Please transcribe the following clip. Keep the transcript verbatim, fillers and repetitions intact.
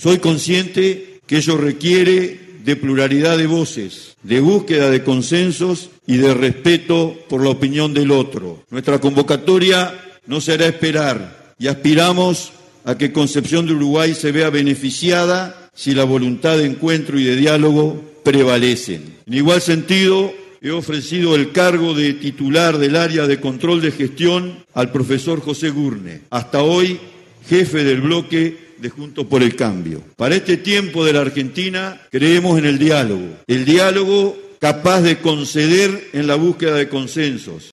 Soy consciente que ello requiere de pluralidad de voces, de búsqueda de consensos y de respeto por la opinión del otro. Nuestra convocatoria no será esperar y aspiramos a que Concepción de Uruguay se vea beneficiada si la voluntad de encuentro y de diálogo prevalecen. En igual sentido, he ofrecido el cargo de titular del área de control de gestión al profesor José Gurne, hasta hoy jefe del bloque de Juntos por el Cambio. Para este tiempo de la Argentina creemos en el diálogo, el diálogo capaz de conceder en la búsqueda de consensos,